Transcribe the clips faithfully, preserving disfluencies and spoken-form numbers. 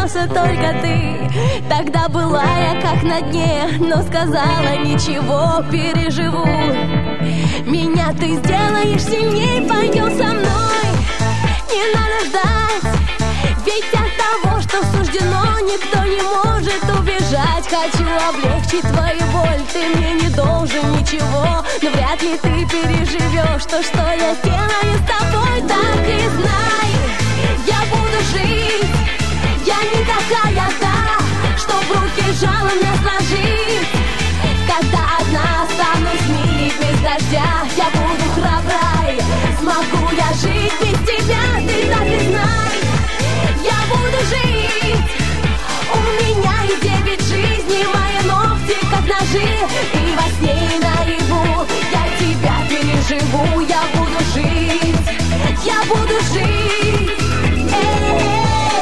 остался только ты. Тогда была я как на дне, но сказала ничего, переживу. Меня ты сделаешь сильней, пойдем со мной. Не надо ждать, ведь от того, что суждено, никто не может убежать. Хочу облегчить твою боль, ты мне не должен ничего, но вряд ли ты переживешь то, что я сделаю с тобой. Так и знай, я буду жить. Я не такая, да, что в руки жало мне сложить. Когда одна останусь в мире без дождя, я буду храброй. Смогу я жить без тебя, ты так и знай. Я буду жить. У меня и девять жизней, мои ногти как ножи. И во сне, и наяву я тебя переживу. Я буду жить, я буду жить. Эй-эй-эй.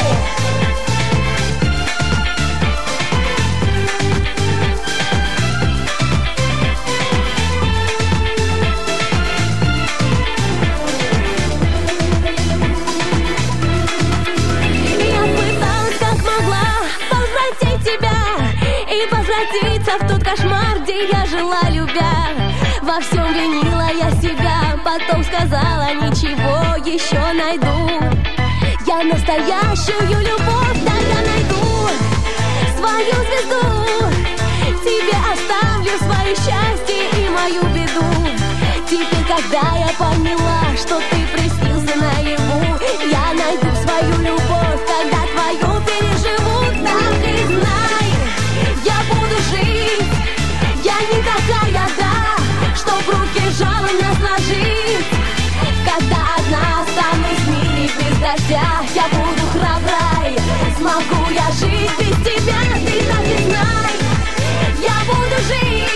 Возвратиться в тот кошмар, где я жила, любя. Во всем винила я себя, потом сказала ничего, еще найду. Я настоящую любовь, да я найду свою звезду. Тебе оставлю свое счастье и мою беду. Теперь, когда я поняла, что ты приснился наяву, я найду свою любовь, когда твою переживу. Так и знай, я буду жить. Я не такая, да, что в руки жало мне сложить. Когда одна останусь в мире без дождя, я буду храброй. Смогу я жить без тебя, ты так и знай. Я буду жить.